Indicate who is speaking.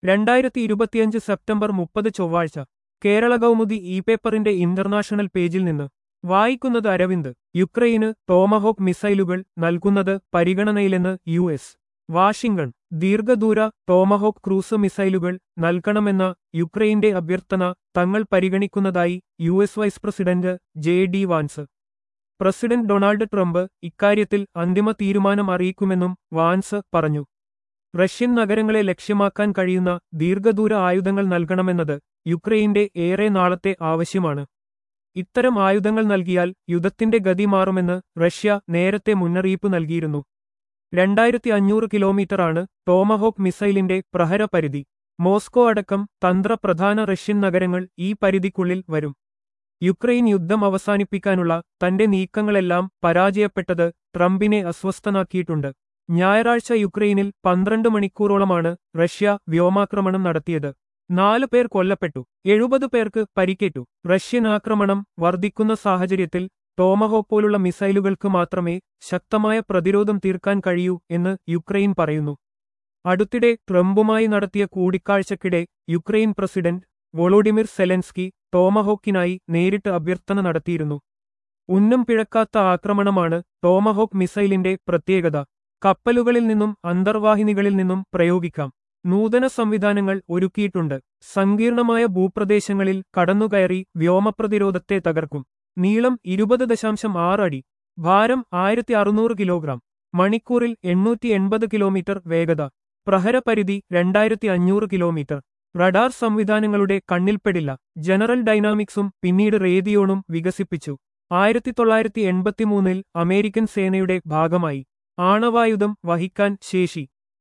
Speaker 1: 2025 September 30 ചൊവ്വാഴ്ച Kerala Kaumudi e പേപ്പറിന്റെ international പേജിൽ നിന്ന് വായിക്കുന്നത് അരവിന്ദ്. യുക്രൈന് ടോമഹോക്ക് മിസൈലുകൾ നൽകുന്നത് പരിഗണനയിലെന്ന് യു.എസ്. വാഷിംഗ്ടൺ. ദീർഘദൂര ടോമഹോക്ക് ക്രൂസ് മിസൈലുകൾ നൽകണമെന്ന യുക്രൈന്റെ അഭ്യർത്ഥന തങ്ങൾ പരിഗണിക്കുന്നതായി US. Vice president J D. Vance. President Donald Trump ഇക്കാര്യത്തിൽ അന്തിമ തീരുമാനം അറിയിക്കുമെന്നും വാൻസ് പറഞ്ഞു. റഷ്യൻ നഗരങ്ങളെ ലക്ഷ്യമാക്കാൻ കഴിയുന്ന ദീർഘദൂര ആയുധങ്ങൾ നൽകണമെന്നത് യുക്രൈന്റെ ഏറെ നാളത്തെ ആവശ്യമാണ്. ഇത്തരം ആയുധങ്ങൾ നൽകിയാൽ യുദ്ധത്തിന്റെ ഗതി മാറുമെന്ന് റഷ്യ നേരത്തെ മുന്നറിയിപ്പ് നൽകിയിരുന്നു. 2500 കിലോമീറ്ററാണ് ടോമഹോക്ക് മിസൈലിന്റെ പ്രഹരപരിധി. മോസ്കോ അടക്കം തന്ത്രപ്രധാന റഷ്യൻ നഗരങ്ങൾ ഈ പരിധിക്കുള്ളിൽ വരും. യുക്രൈൻ യുദ്ധം അവസാനിപ്പിക്കാനുള്ള തന്റെ നീക്കങ്ങളെല്ലാം പരാജയപ്പെട്ടത് ട്രംപിനെ അസ്വസ്ഥനാക്കിയിട്ടുണ്ട്. ഞായറാഴ്ച യുക്രൈനിൽ 12 മണിക്കൂറോളമാണ് റഷ്യ വ്യോമാക്രമണം നടത്തിയത്. 4 പേർ കൊല്ലപ്പെട്ടു, 70 പേർക്ക് പരിക്കേറ്റു. റഷ്യൻ ആക്രമണം വർദ്ധിക്കുന്ന സാഹചര്യത്തിൽ ടോമഹോക്ക് പോലുള്ള മിസൈലുകൾക്ക് മാത്രമേ ശക്തമായ പ്രതിരോധം തീർക്കാൻ കഴിയൂ എന്ന് യുക്രൈൻ പറയുന്നു. അടുത്തിടെ ട്രംപുമായി നടത്തിയ കൂടിക്കാഴ്ചയ്ക്കിടെ യുക്രൈൻ പ്രസിഡന്റ് വൊളോഡിമിർ സെലൻസ്കി ടോമഹോക്കിനായി നേരിട്ട് അഭ്യർത്ഥന നടത്തിയിരുന്നു. ഉന്നം പിഴക്കാത്ത ആക്രമണമാണ് ടോമഹോക്ക് മിസൈലിന്റെ പ്രത്യേകത. കപ്പലുകളിൽ നിന്നും അന്തർവാഹിനികളിൽ നിന്നും പ്രയോഗിക്കാം. നൂതന സംവിധാനങ്ങൾ ഒരുക്കിയിട്ടുണ്ട്. സങ്കീർണമായ ഭൂപ്രദേശങ്ങളിൽ കടന്നുകയറി വ്യോമപ്രതിരോധത്തെ തകർക്കും. നീളം 20.6 അടി. ഭാരം 1600 കിലോഗ്രാം. മണിക്കൂറിൽ 880 കിലോമീറ്റർ വേഗത. പ്രഹരപരിധി 2500 കിലോമീറ്റർ. റഡാർ സംവിധാനങ്ങളുടെ കണ്ണിൽപ്പെടില്ല. ജനറൽ ഡൈനാമിക്സും പിന്നീട് റേഡിയോണും വികസിപ്പിച്ചു. 1983 അമേരിക്കൻ സേനയുടെ ഭാഗമായി. ആണവായുധം വഹിക്കാൻ ശേഷി.